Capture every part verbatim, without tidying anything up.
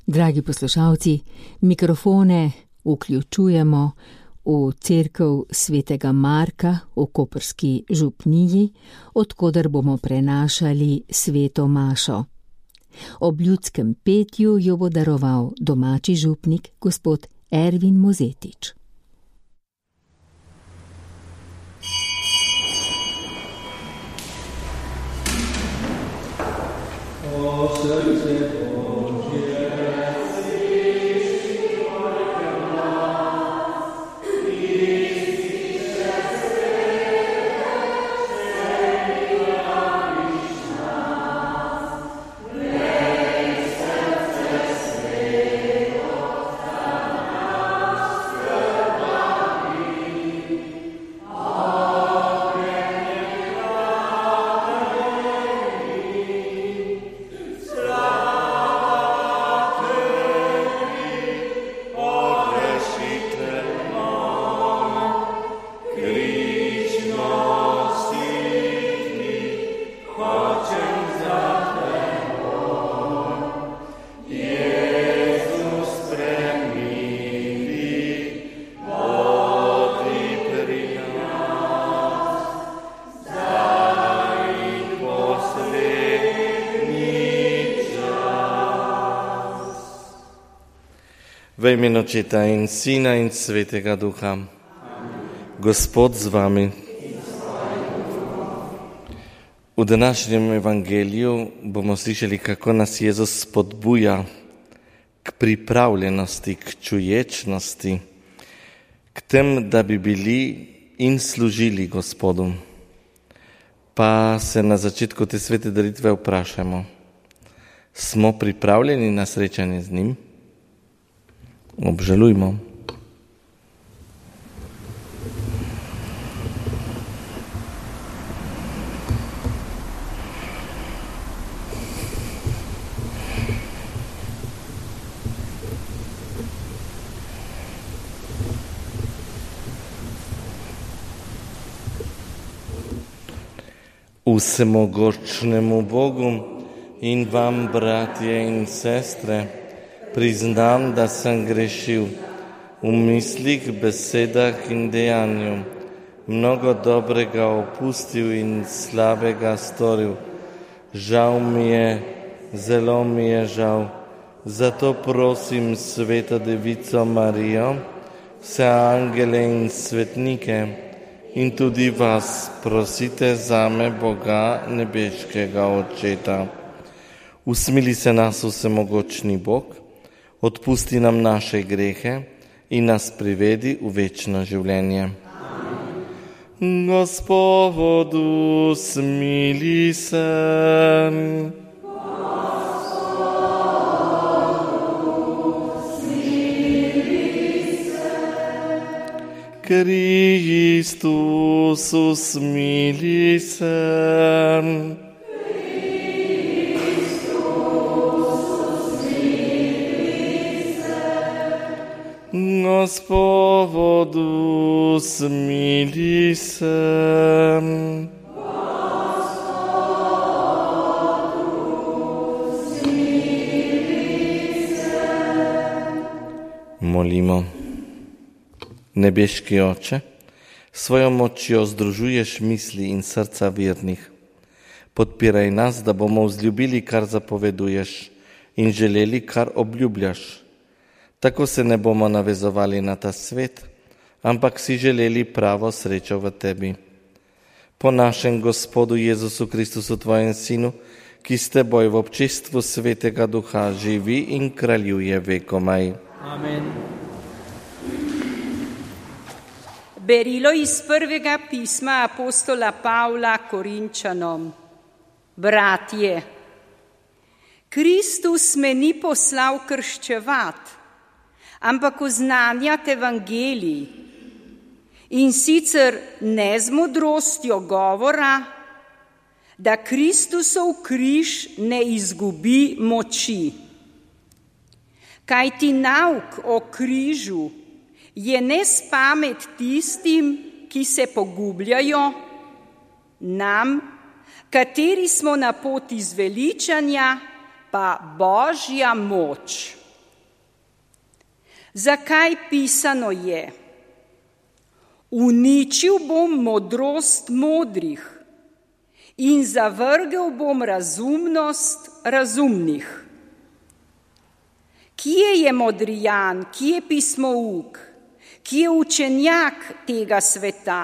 Dragi poslušalci, mikrofone vključujemo v cerkev svetega Marka v koprski župniji, odkoder bomo prenašali sveto mašo. Ob ljudskem petju jo bo daroval domači župnik, gospod Ervin Mozetič. O srce v imenu Očeta in Sina in Svetega Duha. Amen. Gospod z vami. V današnjem evangeliju bomo slišali, kako nas Jezus spodbuja k pripravljenosti, k čuječnosti, k tem, da bi bili in služili Gospodu. Pa se na začetku te svete daritve vprašamo, smo pripravljeni na srečanje z njim? Obžalujmo. Vsemogočnemu Bogu in vam, bratje in sestre, priznam, da sem grešil v mislih, besedah in dejanju, mnogo dobrega opustil in slabega storil. Žal mi je, zelo mi je žal. Zato prosim Sveto Devico Marijo, vse angele in svetnike in tudi vas prosite zame, Boga nebeškega Očeta. Usmili se nas vsemogočni Bog, odpusti nam naše grehe in nas privedi v večno življenje. Amen. Gospodu, smili se. Kristus, smili se. Gospodu, smili se. Molimo. Nebeški Oče, svojo močjo združuješ misli in srca vernih. Podpiraj nas, da bomo vzljubili, kar zapoveduješ, in želeli, kar obljubljaš. Tako se ne bomo navezovali na ta svet, ampak si želeli pravo srečo v tebi. Po našem Gospodu Jezusu Kristusu, tvojem Sinu, ki s teboj v občestvu Svetega Duha živi in kraljuje vekomaj. Amen. Berilo iz prvega pisma apostola Pavla Korinčanom. Bratje, Kristus me ni poslal krščevati, ampak oznanjati evangelij, in sicer ne z modrostjo govora, da Kristusov križ ne izgubi moči. Kajti nauk o križu je nespamet tistim, ki se pogubljajo, nam, kateri smo na poti zveličanja, pa Božja moč. Zakaj pisano je: uničil bom modrost modrih in zavrgel bom razumnost razumnih. Kje je modrijan, kje je pismouk, kje je učenjak tega sveta?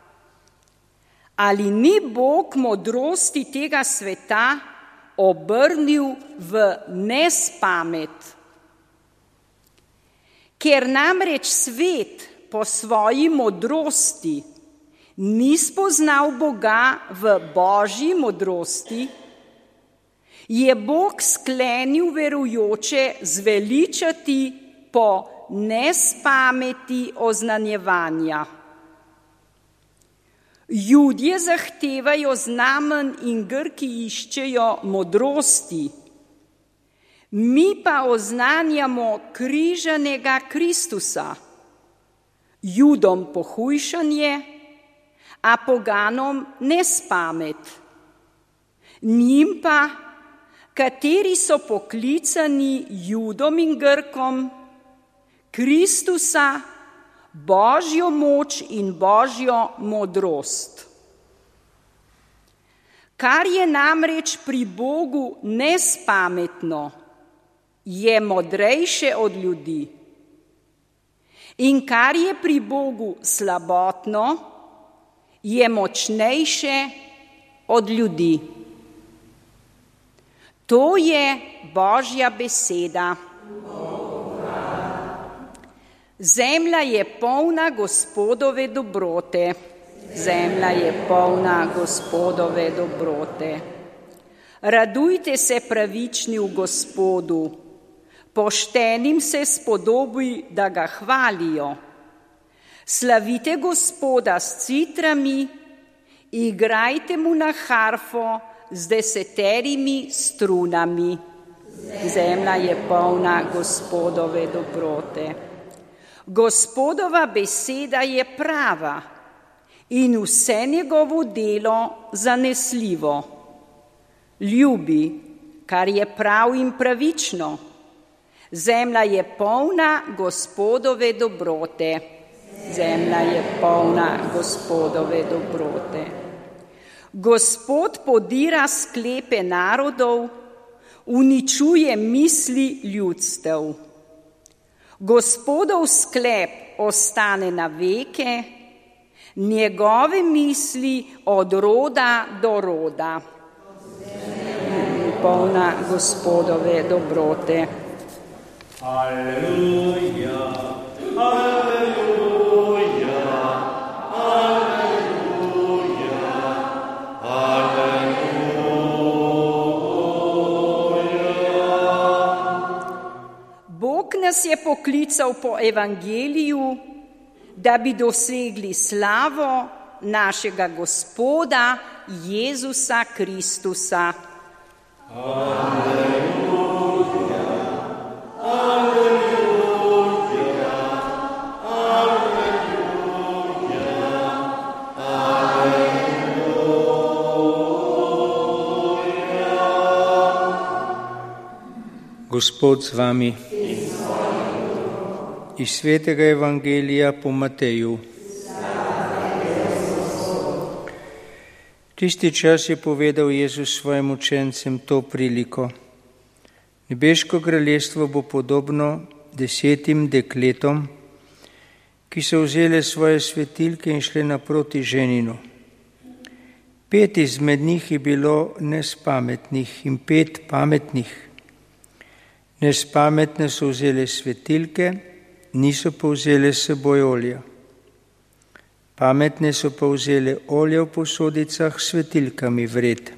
Ali ni Bog modrosti tega sveta obrnil v nespamet? Ker namreč svet po svoji modrosti ni spoznal Boga v Božji modrosti, je Bog sklenil verujoče zveličati po nespameti oznanjevanja. Judje zahtevajo znamen in Grki iščejo modrosti. Mi pa oznanjamo križanega Kristusa, Judom pohujšanje, a poganom nespamet. Njim pa, kateri so poklicani Judom in Grkom, Kristusa, Božjo moč in Božjo modrost. Kar je namreč pri Bogu nespametno, je modrejše od ljudi. In kar je pri Bogu slabotno, je močnejše od ljudi. To je Božja beseda. Zemlja je polna Gospodove dobrote. Zemlja je polna Gospodove dobrote. Radujte se pravični v Gospodu. Poštenim se spodobi, da ga hvalijo. Slavite Gospoda s citrami, igrajte mu na harfo z deseterimi strunami. Zemlja je polna Gospodove dobrote. Gospodova beseda je prava in vse njegovo delo zanesljivo. Ljubi, kar je prav in pravično. Zemlja je polna Gospodove dobrote. Zemlja je polna Gospodove dobrote. Gospod podira sklepe narodov, uničuje misli ljudstev. Gospodov sklep ostane na veke, njegove misli od roda do roda. Polna Gospodove dobrote. Aleluja, aleluja, aleluja, aleluja. Bog nas je poklical po evangeliju, da bi dosegli slavo našega Gospoda Jezusa Kristusa. Aleluja. Gospod z vami. Iz svetega evangelija po Mateju. Tisti čas je povedal Jezus svojim učencem to priliko. Nebeško kraljestvo bo podobno desetim dekletom, ki so vzele svoje svetilke in šle naproti ženinu. Pet izmed njih je bilo nespametnih in pet pametnih. Nespametne so vzele svetilke, niso pa vzele s seboj olja. Pametne so pa vzele olje v posodicah s svetilkami vred.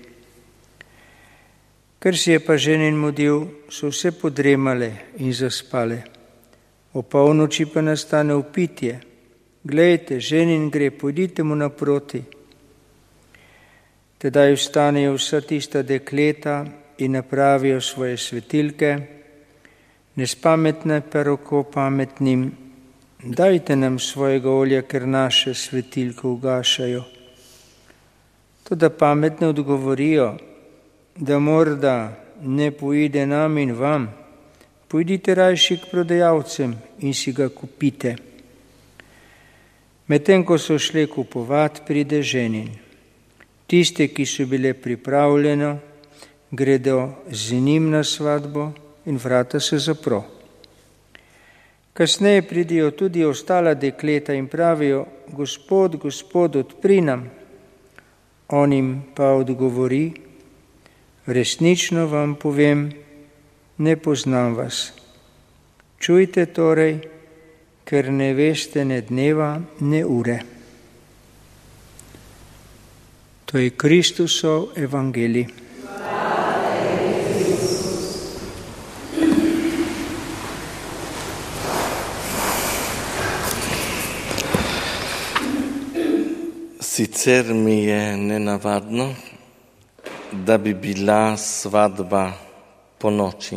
Ker si je pa ženin mudil, so vse podremale in zaspale. O polnoči pa nastane vpitje. Glejte, ženin gre, pojdite mu naproti. Tedaj vstanejo vsa tista dekleta in napravijo svoje svetilke. Nespametne pa roko pametnim, dajte nam svojega olja, ker naše svetilke ugašajo. Toda pametne odgovorijo, da morda ne poide nam in vam, pojdite rajši k prodajalcem in si ga kupite. Medtem ko so šli kupovat, pride ženin. Tiste, ki so bile pripravljene, gredo z njim na svatbo in vrata se zapro. Kasneje pridijo tudi ostala dekleta in pravijo: Gospod, Gospod, odpri nam. On jim pa odgovori: resnično vam povem, ne poznam vas. Čujte torej, ker ne veste ne dneva, ne ure. To je Kristusov evangelij. Sicer mi je nenavadno, da bi bila svatba po noči,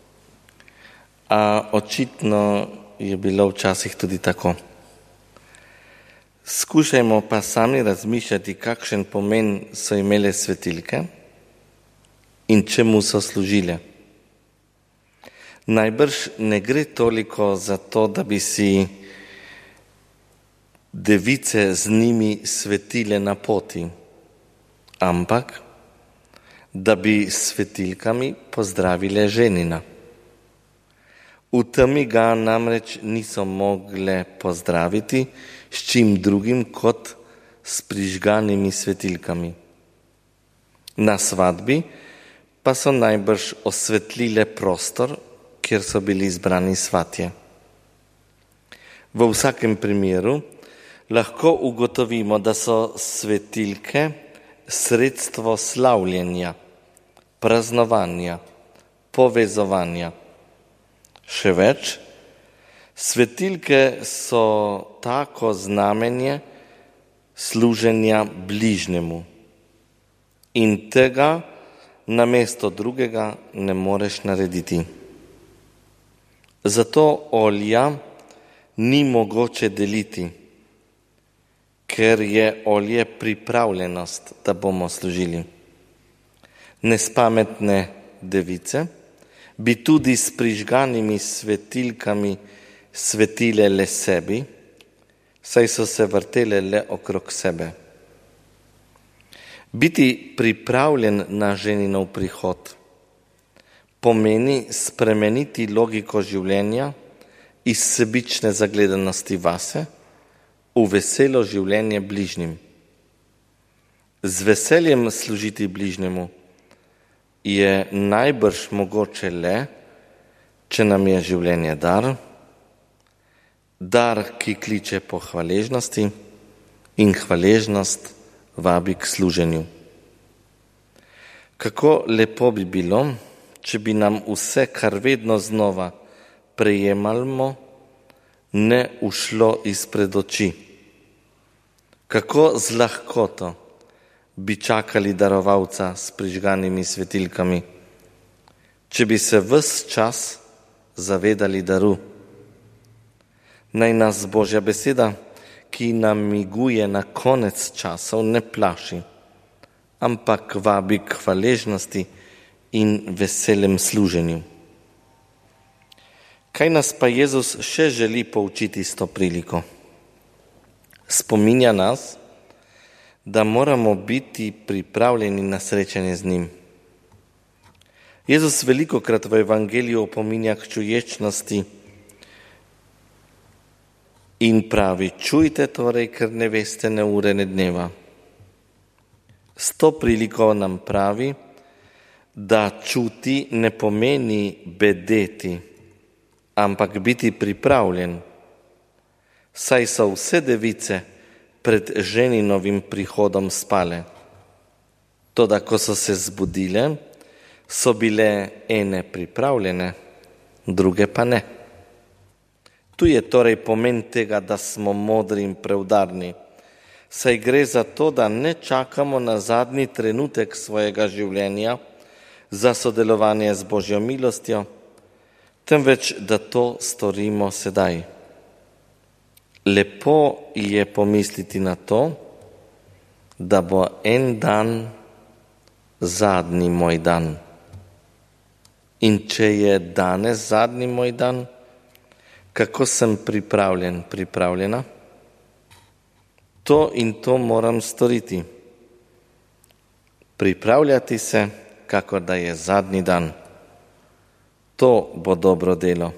a očitno je bilo včasih tudi tako. Skušajmo pa sami razmišljati, kakšen pomen so imele svetilke in čemu so služile. Najbrž ne gre toliko za to, da bi si device z njimi svetile na poti, ampak da bi s svetilkami pozdravile ženina. V temi ga namreč niso mogle pozdraviti s čim drugim kot s prižganimi svetilkami. Na svadbi pa so najbrž osvetlile prostor, kjer so bili zbrani svatje. V vsakem primeru lahko ugotovimo, da so svetilke sredstvo slavljenja, praznovanja, povezovanja. Še več, svetilke so tako znamenje služenja bližnjemu in tega namesto drugega ne moreš narediti. Zato olja ni mogoče deliti, ker je olje pripravljenost, da bomo služili. Nespametne device bi tudi s prižganimi svetilkami svetile le sebi, saj so se vrtele le okrog sebe. Biti pripravljen na ženinov prihod pomeni spremeniti logiko življenja iz sebične zagledanosti vase v veselo življenje bližnjim. Z veseljem služiti bližnjemu je najbrž mogoče le, če nam je življenje dar, dar, ki kliče po hvaležnosti in hvaležnost vabi k služenju. Kako lepo bi bilo, če bi nam vse, kar vedno znova prejemamo, ne ušlo izpred oči. Kako z lahkoto bi čakali darovalca s prižganimi svetilkami, če bi se ves čas zavedali daru. Naj nas Božja beseda, ki nam miguje na konec časov, ne plaši, ampak vabi k hvaležnosti in veselem služenju. Kaj nas pa Jezus še želi poučiti s to priliko? Spominja nas, da moramo biti pripravljeni na srečanje z njim. Jezus velikokrat v evangeliju opominja k čuječnosti in pravi: čujte torej, ker ne veste ne ure ne dneva. S to priliko nam pravi, da čuti ne pomeni bedeti, ampak biti pripravljen, saj so vse device pred ženinovim prihodom spale. Toda ko so se zbudile, so bile ene pripravljene, druge pa ne. Tu je torej pomen tega, da smo modri in preudarni, saj gre za to, da ne čakamo na zadnji trenutek svojega življenja za sodelovanje z Božjo milostjo, temveč da to storimo sedaj. Lepo je pomisliti na to, da bo en dan zadnji moj dan. In če je danes zadnji moj dan, kako sem pripravljen, pripravljena? To in to moram storiti. Pripravljati se, kako da je zadnji dan. To bo dobro delo.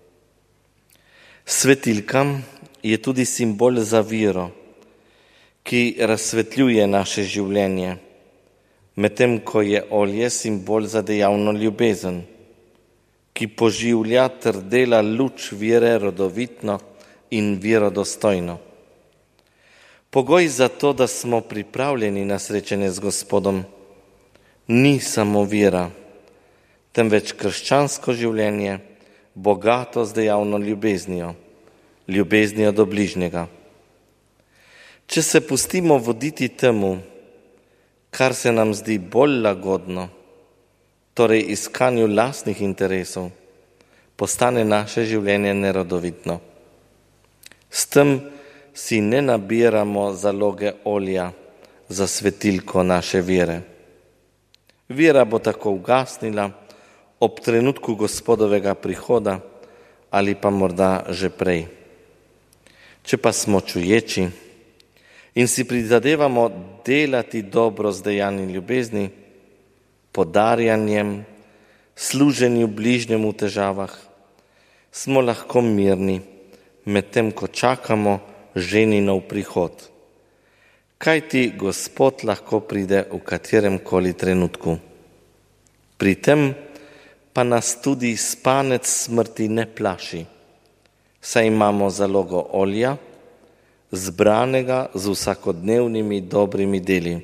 Svetilka je tudi simbol za vero, ki razsvetljuje naše življenje, medtem ko je olje simbol za dejavno ljubezen, ki poživlja ter dela luč vere rodovitno in verodostojno. Pogoj za to, da smo pripravljeni na srečanje z Gospodom, ni samo vera, temveč krščansko življenje, bogato z dejavno ljubeznijo, ljubeznijo do bližnjega. Če se pustimo voditi temu, kar se nam zdi bolj lagodno, torej iskanju lastnih interesov, postane naše življenje nerodovitno. S tem si ne nabiramo zaloge olja za svetilko naše vere. Vera bo tako ugasnila ob trenutku Gospodovega prihoda ali pa morda že prej. Če pa smo čuječi in si prizadevamo delati dobro z dejanjem ljubezni, podarjanjem, služenju bližnjemu v težavah, smo lahko mirni, medtem ko čakamo ženinov prihod. Kajti Gospod lahko pride v katerem koli trenutku. Pri tem pa nas tudi spanec smrti ne plaši, saj imamo zalogo olja, zbranega z vsakodnevnimi dobrimi deli.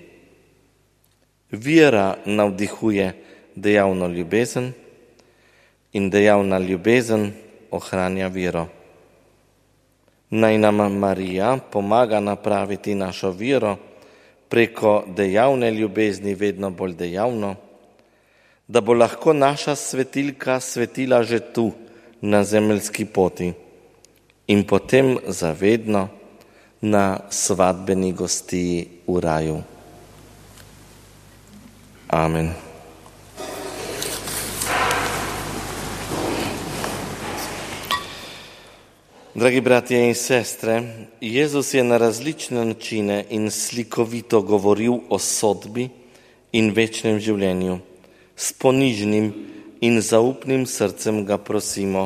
Vera navdihuje dejavno ljubezen in dejavna ljubezen ohranja vero. Naj nam Marija pomaga napraviti našo vero preko dejavne ljubezni vedno bolj dejavno, da bo lahko naša svetilka svetila že tu, na zemeljski poti in potem zavedno na svadbeni gostiji v raju. Amen. Dragi bratje in sestre, Jezus je na različne načine in slikovito govoril o sodbi in večnem življenju. S ponižnim in zaupnim srcem ga prosimo.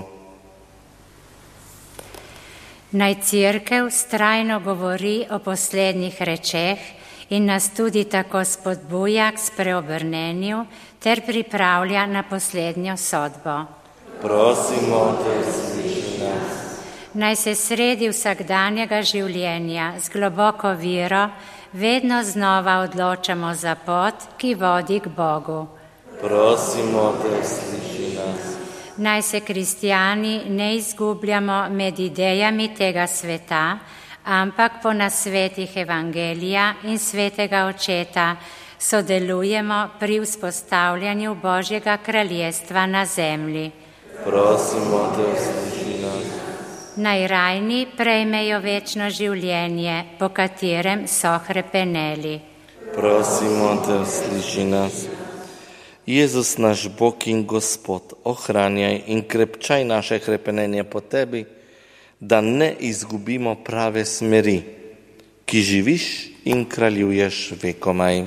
Naj Cerkev vztrajno govori o poslednjih rečeh in nas tudi tako spodbuja k spreobrnenju ter pripravlja na poslednjo sodbo. Prosimo te, sliši nas. Naj se sredi vsakdanjega življenja z globoko vero vedno znova odločamo za pot, ki vodi k Bogu. Prosimo te, sliši nas. Naj se kristijani ne izgubljamo med idejami tega sveta, ampak po nasvetih Evangelija in svetega Očeta sodelujemo pri vzpostavljanju Božjega kraljestva na zemlji. Prosimo te, sliši nas. Naj rajni prejmejo večno življenje, po katerem so hrepeneli. Prosimo te, sliši nas. Jezus, naš Bog in Gospod, ohranjaj in krepčaj naše hrepenenje po tebi, da ne izgubimo prave smeri, ki živiš in kraljuješ vekomaj.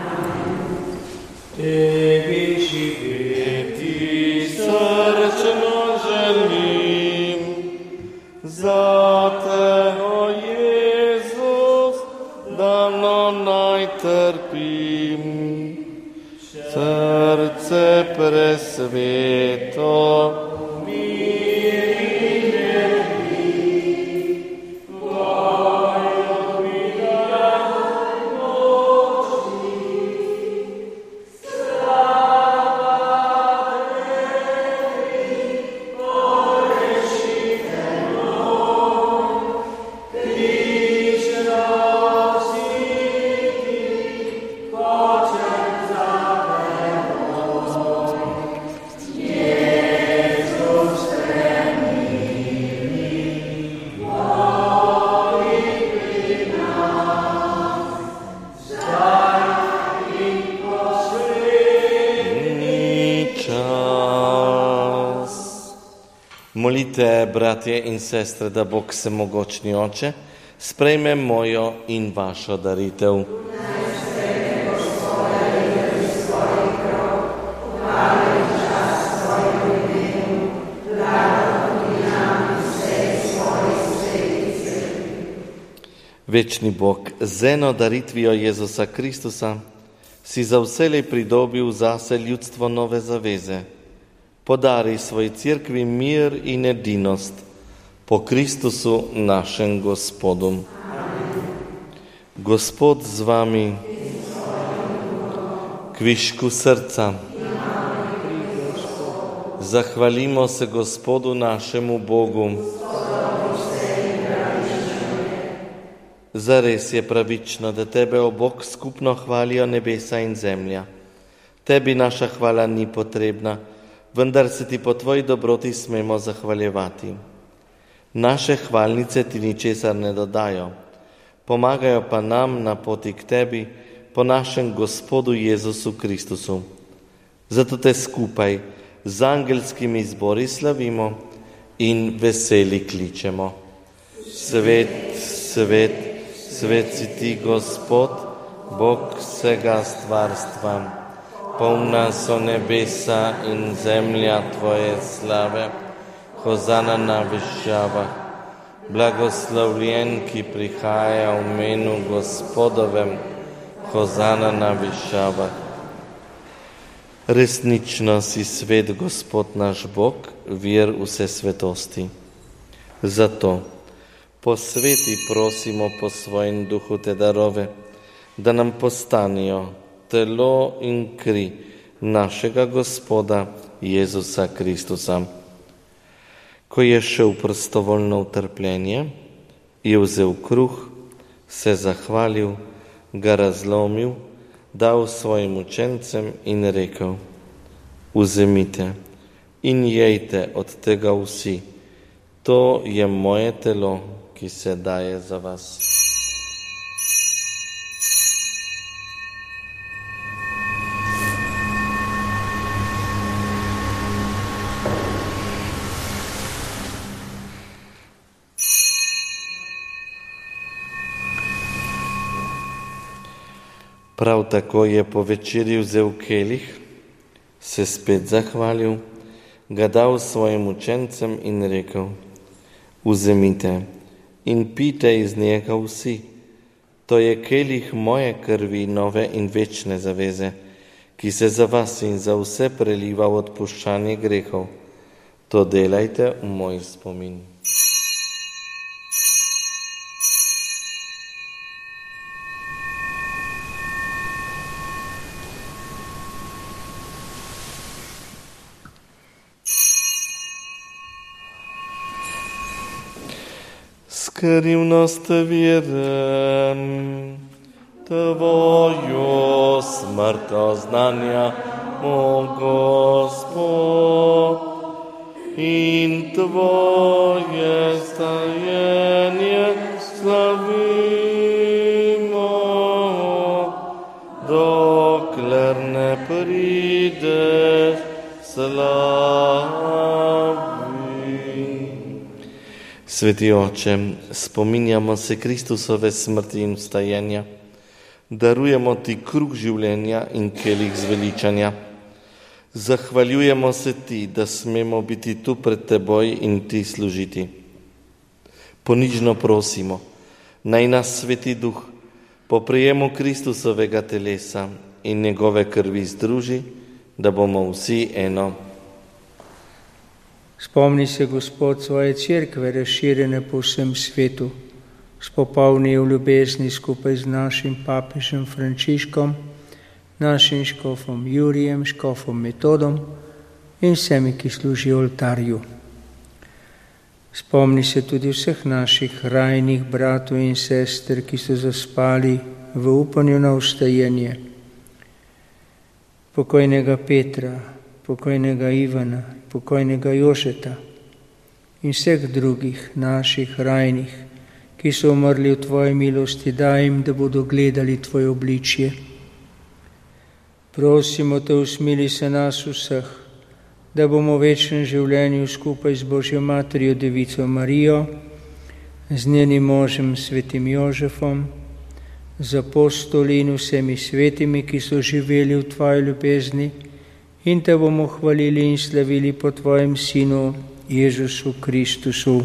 Tebi živeti srčno želim, zate, o Jezus, dano naj trpim. Srce presveto, Slavno Molite, bratje in sestre, da Bog Vsemogočni Oče sprejme mojo in vašo daritev. Večni Bog, z eno daritvijo Jezusa Kristusa si za vselej pridobil zase ljudstvo nove zaveze. Podari svoj cerkvi mir in edinost po Kristusu našem Gospodu. Gospod z vami, kvišku srca. Zahvalimo se Gospodu našemu Bogu. Zares je pravično, da tebe, o Bog, skupno hvalijo nebesa in zemlja. Tebi naša hvala ni potrebna, vendar se ti po tvoji dobroti smemo zahvaljevati. Naše hvalnice ti ničesar ne dodajo, pomagajo pa nam na poti k tebi po našem Gospodu Jezusu Kristusu. Zato te skupaj z angelskimi zbori slavimo in veseli kličemo. Svet, svet, svet si ti, Gospod, Bog vsega stvarstva. Polna so nebesa in zemlja tvoje slave, hozana na višjavah. Blagoslovljen, ki prihaja v imenu Gospodovem, hozana na višjavah. Resnično si svet, Gospod naš Bog, vir vse svetosti. Zato posveti prosimo po svojem duhu te darove, da nam postanijo telo in kri našega Gospoda Jezusa Kristusa. Ko je šel prostovoljno v trpljenje, je vzel kruh, se zahvalil, ga razlomil, dal svojim učencem in rekel: vzemite in jejte od tega vsi, to je moje telo, ki se daje za vas. Prav tako je po večerji vzel kelih, se spet zahvalil, ga dal svojim učencem in rekel: vzemite in pijte iz njega vsi, to je kelih moje krvi nove in večne zaveze, ki se za vas in za vse preliva v odpuščanje grehov. To delajte v moj spomin. Skrivnost veren, tvojo smrt oznanja, o Gospod, in tvoje stajenje slavimo, dokler ne prideš slavi. Sveti Oče, spominjamo se Kristusove smrti in vstajenja, darujemo ti kruh življenja in kelih zveličanja. Zahvaljujemo se ti, da smemo biti tu pred teboj in ti služiti. Ponižno prosimo, naj nas Sveti Duh po prijemu Kristusovega telesa in njegove krvi združi, da bomo vsi eno. Spomni se, Gospod, svoje cerkve razširjene po vsem svetu, spopolni v ljubezni skupaj z našim papežem Frančiškom, našim škofom Jurijem, škofom Metodom in vsemi, ki služijo oltarju. Spomni se tudi vseh naših rajnih bratov in sester, ki so zaspali v upanju na vstajenje. Pokojnega Petra, pokojnega Ivana, pokojnega Jožeta in vseh drugih naših rajnih, ki so umrli v tvoji milosti, daj jim, da bodo gledali tvoje obličje. Prosimo te, usmili se nas vseh, da bomo v večnem življenju skupaj z Božjo Materjo Devico Marijo, z njenim možem svetim Jožefom, z apostoli in vsemi svetimi, ki so živeli v tvoji ljubezni, in te bomo hvalili in slavili po tvojem Sinu Ježusu Kristusu.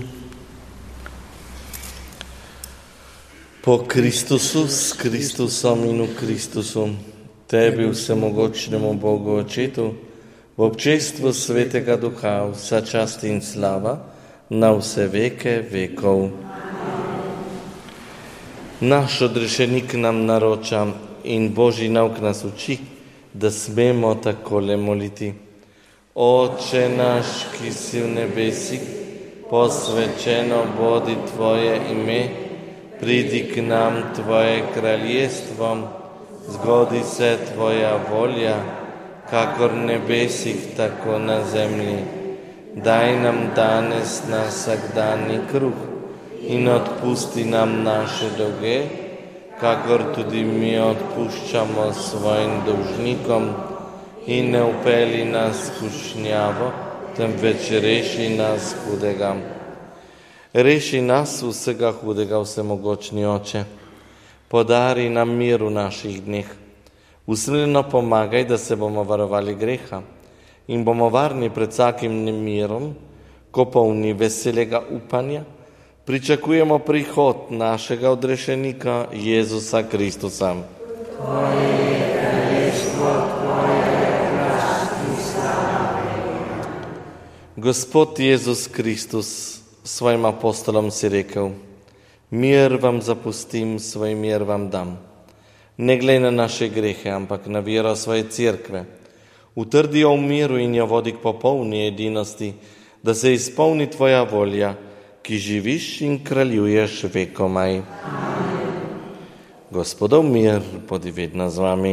Po Kristusu, s Kristusom in v Kristusu, tebi vsemogočnemu Bogu Očetu, v občestvu Svetega Duha, vsa čast in slava, na vse veke vekov. Naš odrešenik nam naroča in Božji nauk nas uči, da smemo takole moliti. Oče naš, ki si v nebesih, posvečeno bodi tvoje ime, pridi k nam tvoje kraljestvo, zgodi se tvoja volja, kakor v nebesih, tako na zemlji. Daj nam danes na vsakdanji kruh in odpusti nam naše dolge, kakor tudi mi odpuščamo svojim dolžnikom, in ne vpelji nas v skušnjavo, temveč reši nas hudega. Reši nas vsega hudega, vsemogočni Oče. Podari nam mir v naših dneh. Usmiljeno pomagaj, da se bomo varovali greha in bomo varni pred vsakim nemirom, ko polni veselega upanja pričakujemo prihod našega odrešenika Jezusa Kristusa. Tvoje je kraljestvo, tvoje je oblast in slava. Gospod Jezus Kristus svojim apostolom si rekel: mir vam zapustim, svoj mir vam dam. Ne glej na naše grehe, ampak na vero svoje cerkve. Utrdi jo v miru in jo vodi k popolni edinosti, da se izpolni tvoja volja, ki živiš in kraljuješ vekomaj. Gospodov mir bodi vedno z vami.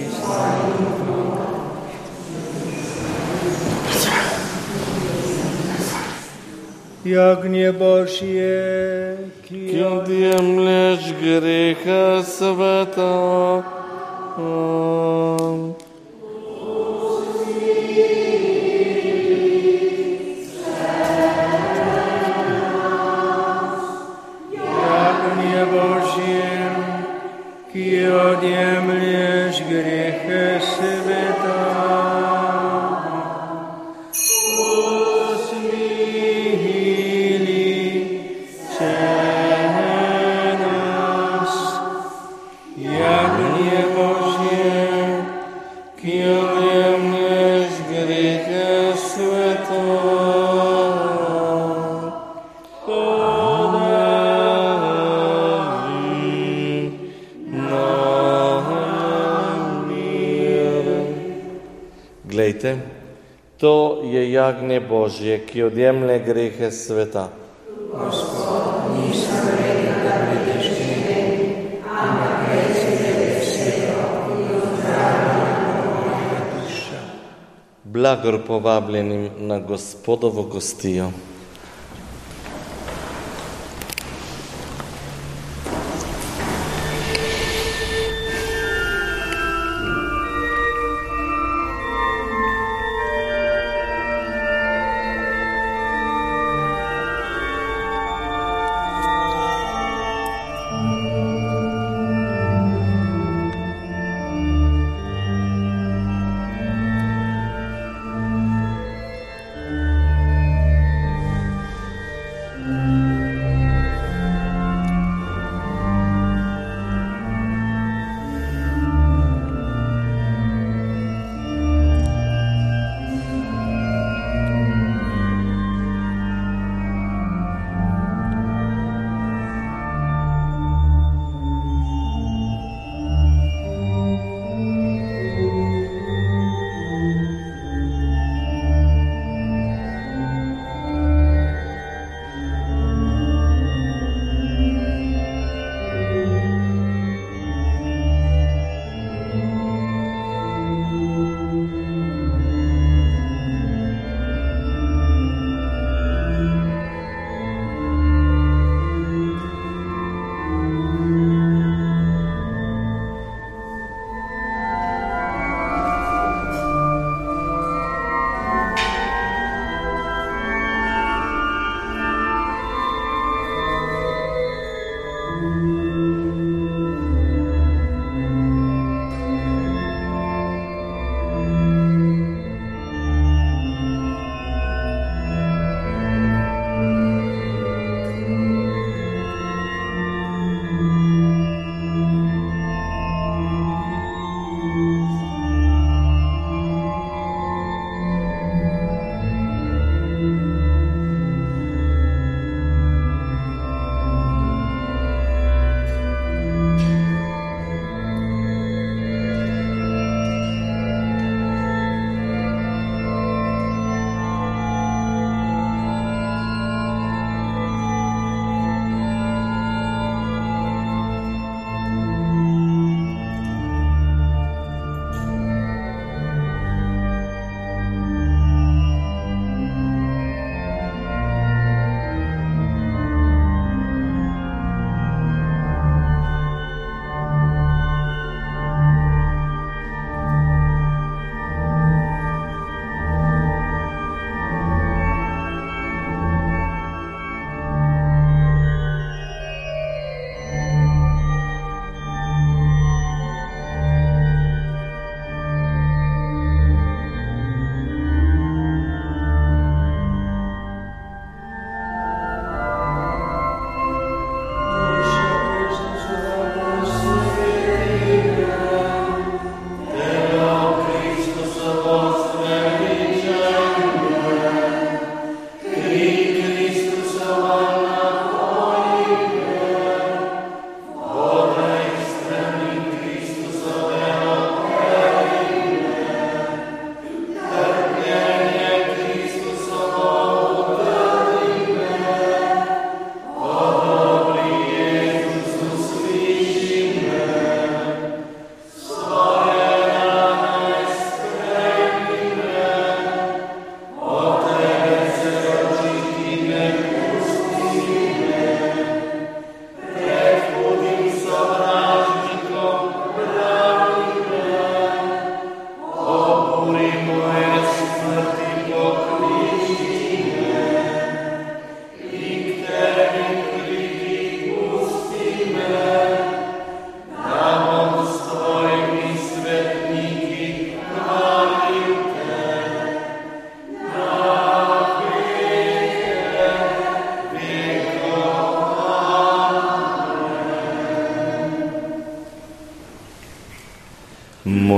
Jagnje Božje, ki Ki odjemlješ greha sveta. Jagnje Božje, ki odjemlješ grehe sveta. Glejte, to je jagnje Božje, ki odjemlje grehe sveta. Gospod, nisem vreden, da prideš k meni, ampak reci le besedo in ozdravljena moja duša. Blagor povabljenim na Gospodovo gostijo.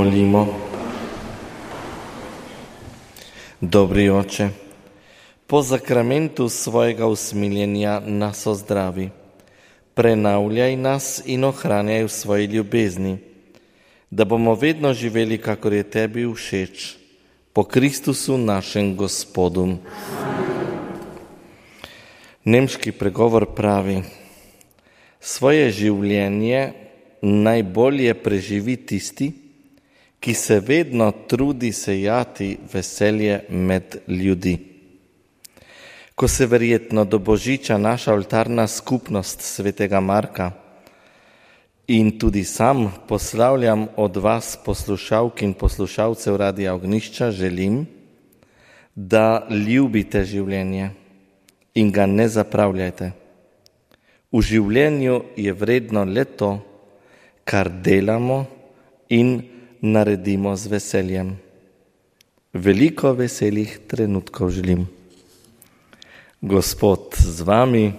Molimo. Dobri Oče, po zakramentu svojega usmiljenja nas ozdravi. Prenavljaj nas in ohranjaj v svoji ljubezni, da bomo vedno živeli, kakor je tebi všeč, po Kristusu našem Gospodu. Nemški pregovor pravi: svoje življenje najbolje preživi tisti, ki se vedno trudi sejati veselje med ljudi. Ko se verjetno do Božiča naša oltarna skupnost svetega Marka in tudi sam poslavljam od vas, poslušalk in poslušalcev Radia Ognjišča, želim, da ljubite življenje in ga ne zapravljajte. V življenju je vredno le to, kar delamo in naredimo z veseljem. Veliko veselih trenutkov želim. Gospod z vami.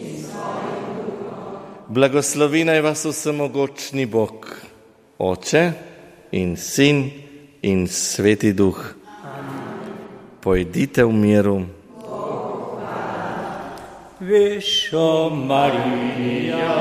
Blagoslovi naj vas vsemogočni Bog, Oče in Sin in Sveti Duh. Pojdite v miru. Vešo Marija,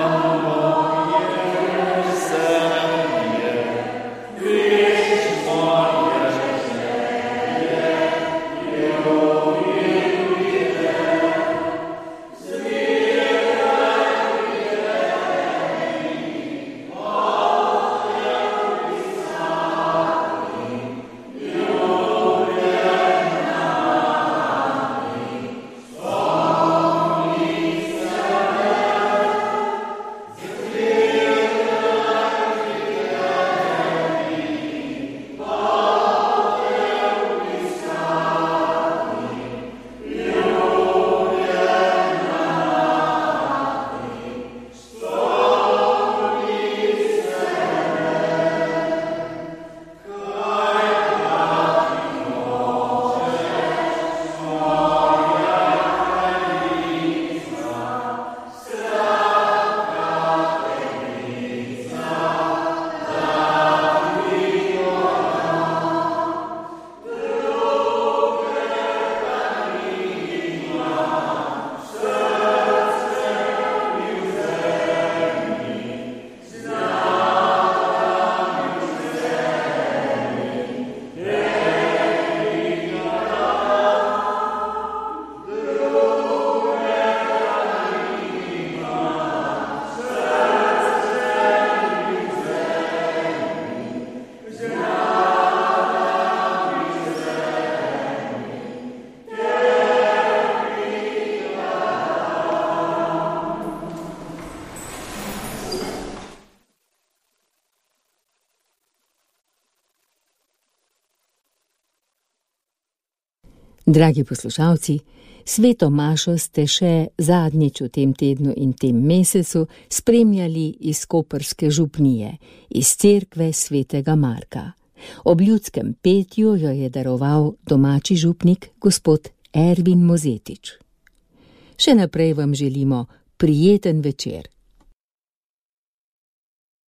Dragi poslušalci, sveto mašo ste še zadnjič v tem tednu in tem mesecu spremljali iz koprske župnije, iz cerkve svetega Marka. Ob ljudskem petju jo je daroval domači župnik gospod Ervin Mozetič. Še naprej vam želimo prijeten večer.